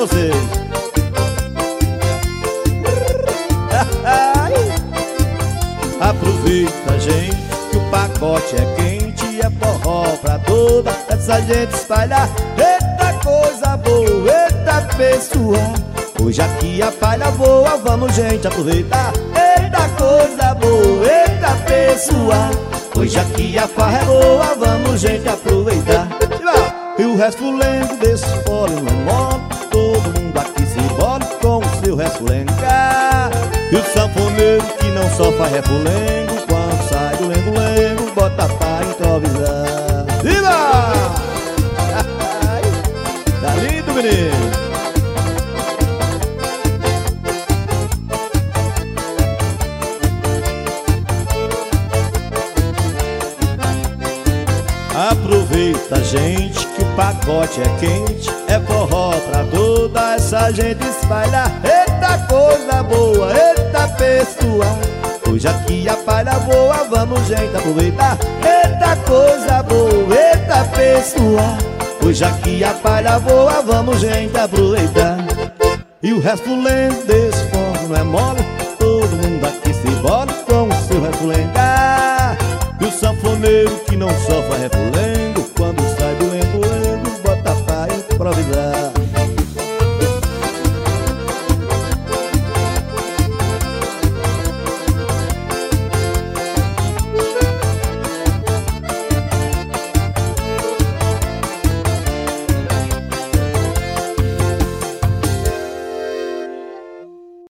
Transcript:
vocês. Aproveita, gente, que o pacote é quente, é forró pra toda essa gente espalhar. Eita coisa boa, eita pessoal, hoje aqui a palha voa, vamos gente aproveitar. Eita coisa boa, eita pessoal, hoje aqui a farra é boa, vamos gente aproveitar. E o resto-lengo desse fole não mole, todo mundo aqui se embole com o seu resto-lengo. E o sanfoneiro que não só faz refulengo, quando sai do lengo-lengo, bota pra improvisar. Viva! Tá lindo, menino! Aproveita, gente, que o pacote é quente, é forró pra toda essa gente espalhar. Eita coisa boa, eita pessoal, hoje aqui a palha voa, vamos gente aproveitar. Eita coisa boa, eita pessoal, hoje aqui a palha voa, vamos gente aproveitar. E o resto-lengo desse forró não é mole, todo mundo aqui se embole com o seu resto-lengo. E o sanfoneiro que não só faz refulengo,